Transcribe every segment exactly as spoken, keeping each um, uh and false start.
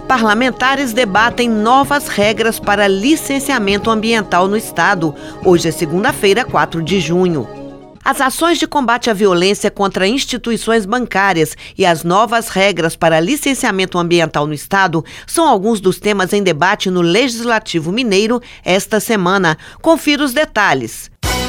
Parlamentares debatem novas regras para licenciamento ambiental no estado. Hoje é segunda-feira, quatro de junho. As ações de combate à violência contra instituições bancárias e as novas regras para licenciamento ambiental no estado são alguns dos temas em debate no Legislativo Mineiro esta semana. Confira os detalhes.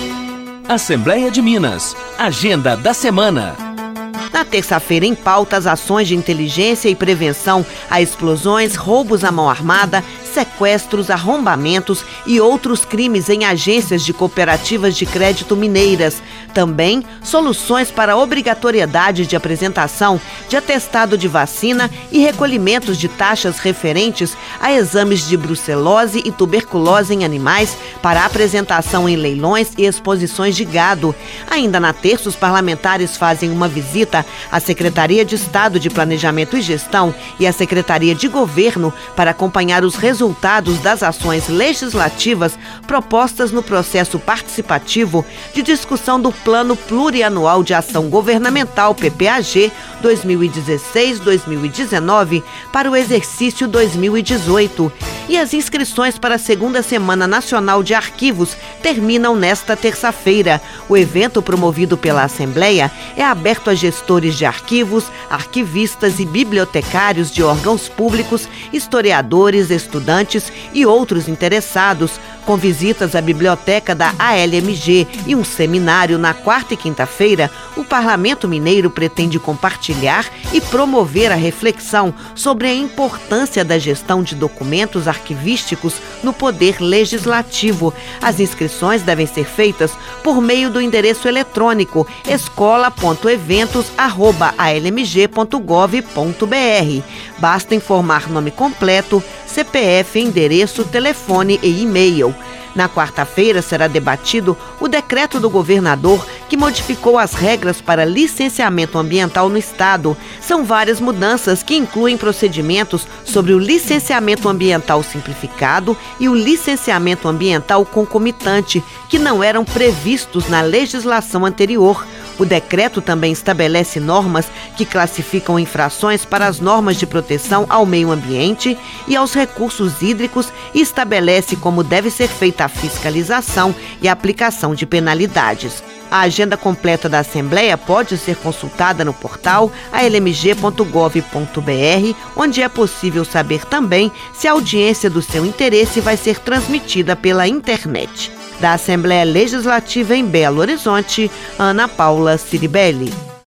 Assembleia de Minas. Agenda da semana. Na terça-feira, em pauta, as ações de inteligência e prevenção a explosões, roubos à mão armada, sequestros, arrombamentos e outros crimes em agências de cooperativas de crédito mineiras. Também soluções para a obrigatoriedade de apresentação de atestado de vacina e recolhimentos de taxas referentes a exames de brucelose e tuberculose em animais para apresentação em leilões e exposições de gado. Ainda na terça, os parlamentares fazem uma visita à Secretaria de Estado de Planejamento e Gestão e à Secretaria de Governo para acompanhar os resultados resultados das ações legislativas propostas no processo participativo de discussão do Plano Plurianual de Ação Governamental P P A G dois mil e dezesseis a dois mil e dezenove para o exercício dois mil e dezoito. E as inscrições para a segunda Semana Nacional de Arquivos terminam nesta terça-feira. O evento, promovido pela Assembleia, é aberto a gestores de arquivos, arquivistas e bibliotecários de órgãos públicos, historiadores, estudantes e outros interessados, com visitas à biblioteca da A L M G e um seminário na quarta e quinta-feira. O Parlamento Mineiro pretende compartilhar e promover a reflexão sobre a importância da gestão de documentos arquivísticos no Poder Legislativo. As inscrições devem ser feitas por meio do endereço eletrônico escola ponto eventos arroba a l m g ponto gov ponto b r. Basta informar nome completo, C P F, endereço, telefone e e-mail. Na quarta-feira será debatido o decreto do governador que modificou as regras para licenciamento ambiental no estado. São várias mudanças que incluem procedimentos sobre o licenciamento ambiental simplificado e o licenciamento ambiental concomitante, que não eram previstos na legislação anterior. O decreto também estabelece normas que classificam infrações para as normas de proteção ao meio ambiente e aos recursos hídricos e estabelece como deve ser feita a fiscalização e a aplicação de penalidades. A agenda completa da Assembleia pode ser consultada no portal a l m g ponto gov ponto b r, onde é possível saber também se a audiência do seu interesse vai ser transmitida pela internet. Da Assembleia Legislativa em Belo Horizonte, Ana Paula Ciribelli.